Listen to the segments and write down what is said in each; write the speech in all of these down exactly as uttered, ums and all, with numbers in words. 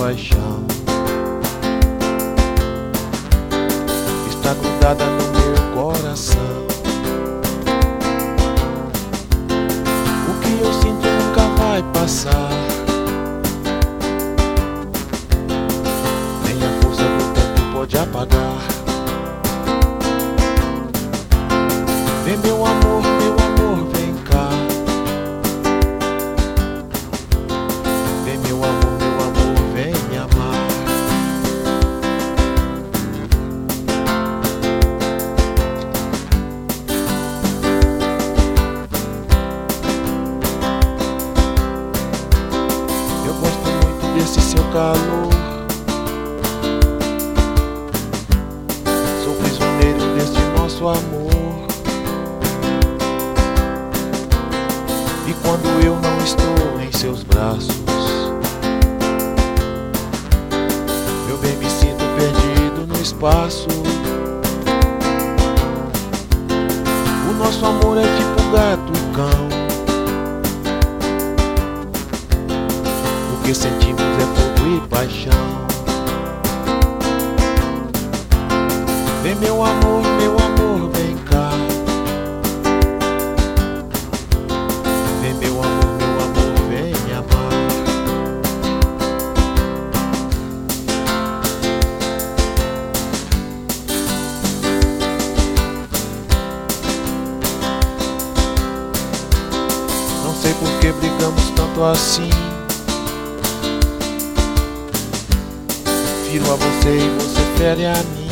paixão está grudada no meu coração. O que eu sinto nunca vai passar, nem a força do tempo pode apagar. Vem meu amor, meu amor, vem cá. Vem meu amor, meu amor, vem me amar. Eu gosto muito desse seu calor. Sou prisioneiro deste nosso amor. E quando eu não estou em seus braços, eu bem me sinto perdido no espaço. O nosso amor é tipo gato e cão. O que sentimos é fogo e paixão. Vem meu amor, meu amor, vem cá. Vem meu amor, meu amor, vem me amar. Não sei por que brigamos tanto assim. Firo a você e você fere a mim.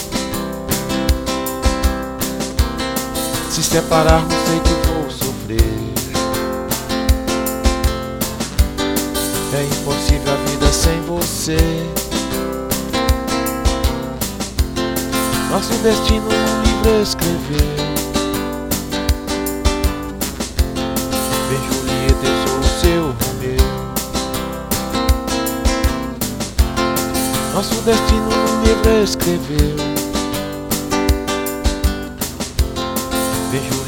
Se separarmos sei que vou sofrer. É impossível a vida sem você. Nosso destino no livro escreveu. Vem Julieta, eu sou o seu Romeu. Nosso destino no livro escreveu. Vem Julieta.